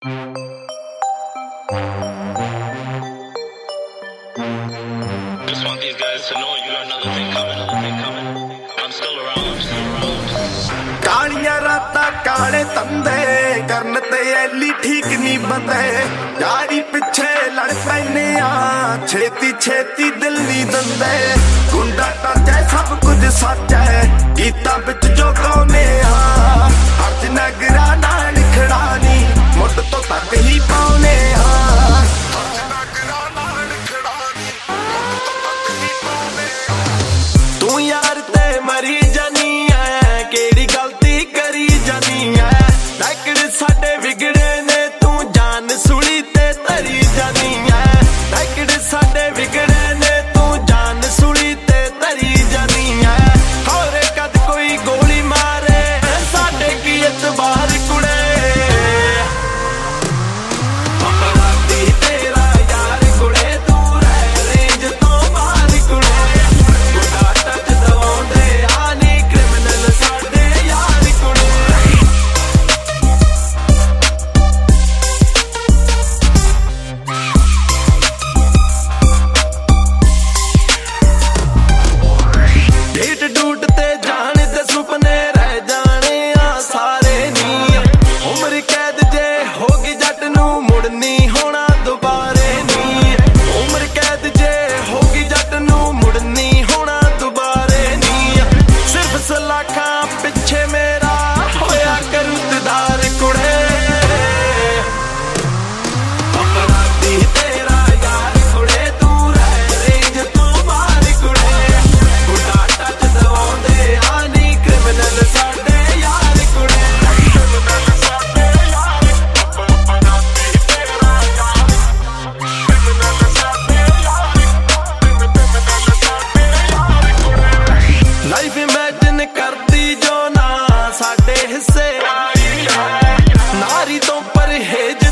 Just want these guys to know you got another thing coming. I'm still around. कालियां रातां काले तंदे करन ते ऐली ठीक नहीं बंदे यारी पिछे लड़ पैने आ छेती छेती दिल नहीं दंदे गुंडा टाचा सब कुछ सच है गीतां विच जो गाउने आ हर नगरा नाल खड़ानी मुੱਢ ਤੋਂ तक ही पाउने आ तू यार ते मरी जानी है केड़ी गलती करी जानी है लकड़ साडे विगड़े ने तू जान सुली ते तरी जानी है लकड़ साडे विगड़े ने तू जान सुली ते तरी जानी है होरे कद कोई गोली मारे साडे की एतबार कुड़े साडे हिस्से नारी तो परहेज